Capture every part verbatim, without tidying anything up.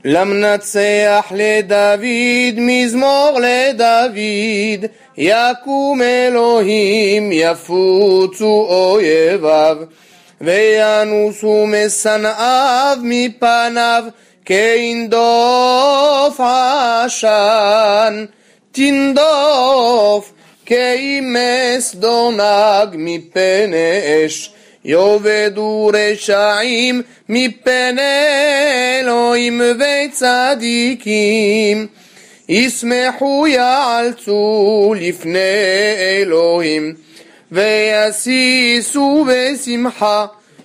למנצח לדוד, מזמור לדוד, יקום אלוהים, יפוצו אויביו, וינוסו משנאיו מפניו, כינדוף עשן, תנדוף, כאימס דונג מפני אש, יאבדו רשעים מפני אלוהים וצדיקים, ישמחו יעלצו לפני אלוהים, ויסיסו בשמחה,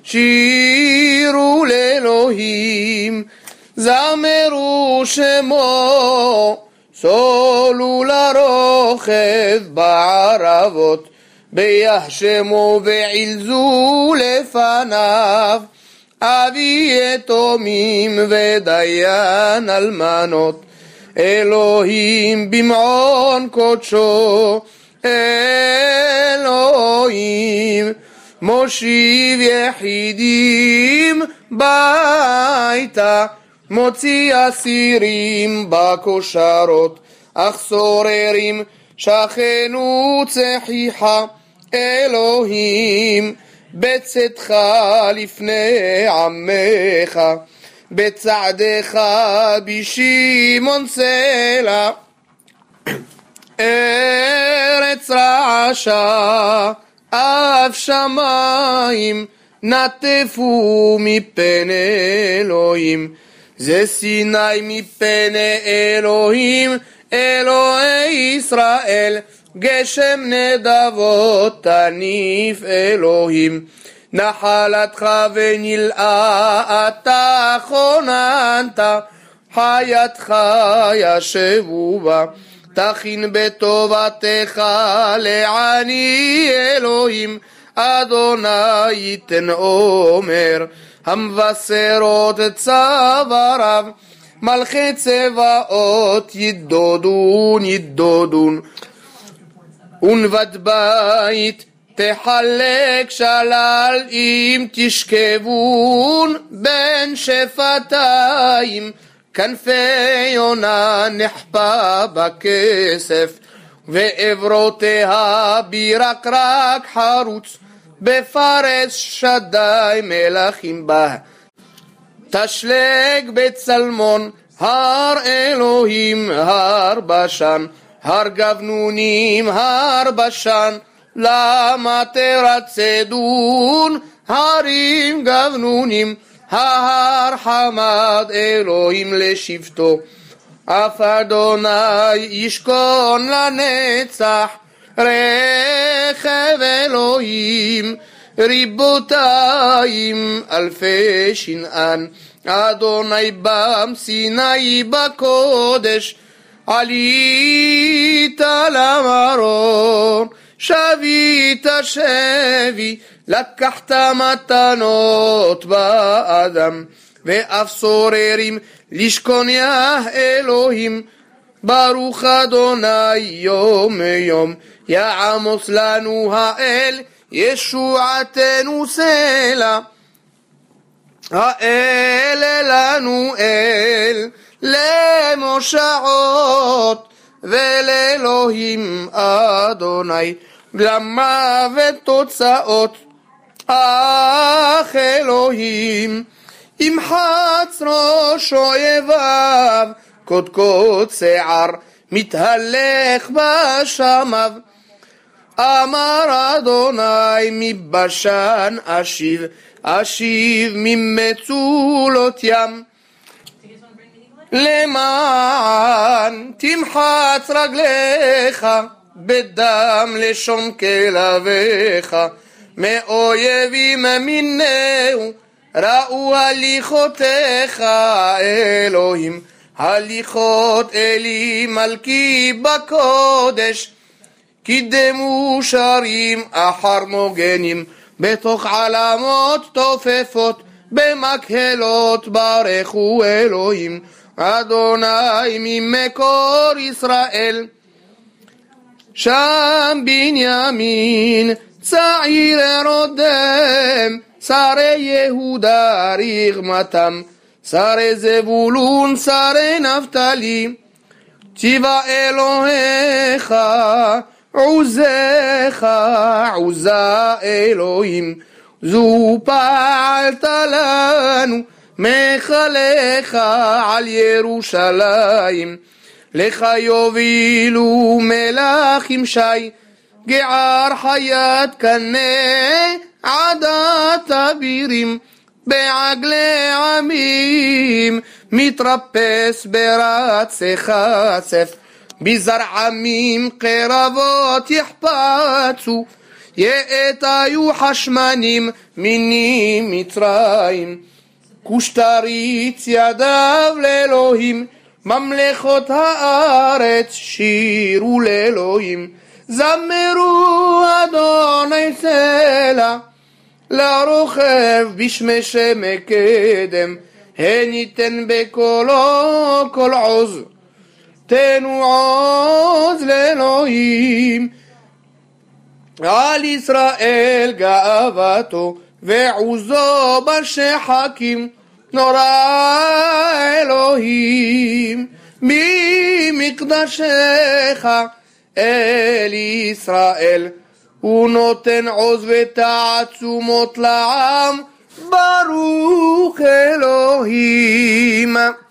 שירו לאלוהים, זמרו שמו, סולו לרוכב בערבות, ביחשמו ועילזו לפניו, אבי יתומים ודיין אלמנות, אלוהים במעון קודשו, אלוהים מושיב יחידים ביתה, מוציא אסירים בכושרות, אך סוררים שכנו צחיחה, אלוהים בצאתך לפני עמך, בצעדך בשמעון סלע, ארץ רעשה אף שמיים, נטפו מפני אלוהים, זה סיני מפני אלוהים, אלוהי ישראל, גשם נדבות תניף אלוהים, נחלתך ונלאה אתה חוננת, חייתך ישבו בה, תכין בטובתך לעני אלוהים, אדוני ייתן אומר, המבשרות צוואריו, מלכי צבאות ידודון ידודון, ונבד בית תחלק שלל, אם תשכבון בין שפתיים, כנפי יונה נחפה בכסף, ועברותיה בירקרק חרוץ, בפרס שדי מלכים בה, תשלג בצלמון, הר אלוהים, הר בשן, הר גבנונים, הר בשן, למה תרצדון, הרים גבנונים, ההר חמד אלוהים לשבטו, אף אדוני ישכון לנצח, רכב אלוהים, ריבותיים אלפי שנען, אדוני בם סיני בקודש, עלית למרון, שבית שבי, לקחת מתנות באדם, ואף סוררים לשכון יה אלוהים, ברוך אדוני יום יום, יעמוס לנו האל, ישועתנו סלע, האל לנו אל, למושעות, ולאלוהים אדוני, למוות תוצאות, אך אלוהים, ימחץ ראש אויביו, קודקוד שיער, מתהלך בשמיו, אמר אדוני מבשן אשיב, אשיב ממצולות ים, למען תמחץ רגליך, בדם לשון כלביך, מאויבים מינהו, ראו הליכותיך אלוהים, הליכות אלי מלכי בקודש, קידמו שרים אחר מוגנים, בתוך עלמות תופפות, במקהלות ברכו אלוהים, אדוני ממקור ישראל. שם בנימין צעיר רודם, שרי יהודה רغמתם, שרי זבולון שרי נפתלי, ציווה אלוהיך עוזך עוזה אלוהים, זו פעלת לנו מחלך על ירושלים. לך יובילו מלאכים שי, גער חיית קנה עדת אבירים, בעגלי עמים מתרפס ברצך צף, בזר עמים קרבות יחפצו, יאתיו חשמנים מיני מצרים. כושתריץ ידיו לאלוהים, ממלכות הארץ שירו לאלוהים. זמרו אדוני סלע, לרוכב בשמשי מקדם, הן ייתן בקולו כל עוז, תנו עוז לאלוהים. על ישראל גאוותו ועוזו בשחקים, נורא אלוהים ממקדשך אל ישראל. הוא נותן עוז ותעצומות לעם, ברוך אלוהים.